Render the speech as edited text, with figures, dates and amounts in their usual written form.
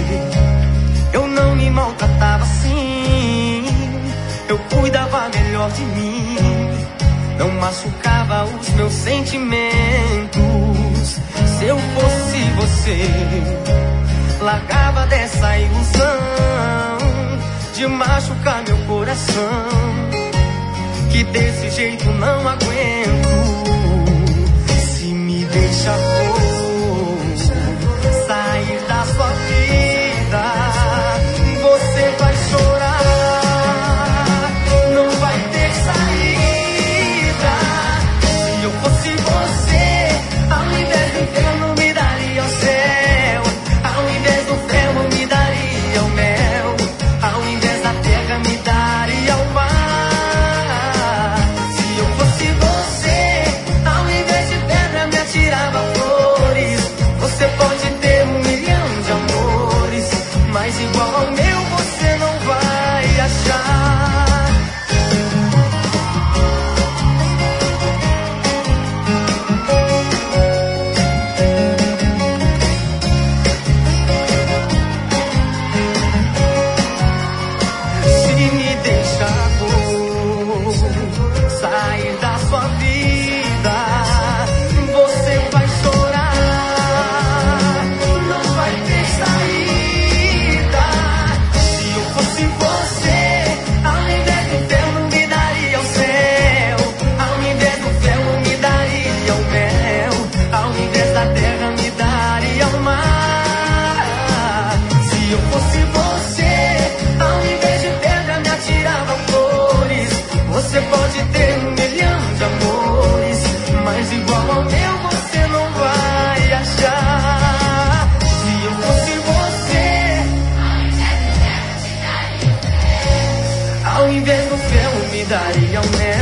eu não me maltratava assim. Eu cuidava melhor de mim, não machucava os meus sentimentos. Se eu fosse você, largava dessa ilusão de machucar meu coração, que desse jeito não aguento. Se me deixa sair da sua vida, você vai chorar, não vai ter saída. Se eu fosse você, ao invés do inferno me daria o céu, ao invés do ferro me daria o mel, ao invés da terra me daria o mar. Se eu fosse você, ao invés de pedra me atirava flores. Você pode ter 1 milhão de amores, mas igual ao meu você não vai achar. Se me deixar sair da sua vida, você vai chorar, não vai ter saída. Se eu fosse você, ao invés do inferno me daria o céu, ao invés do ferro me daria o mel, ao invés da terra me daria o mar. Se eu fosse você, ao invés de pedra me atirava flores. Você pode ter 1 milhão de amores, mas igual ao meu você não vai achar. Se eu fosse você, ao invés do ferro me daria o mel,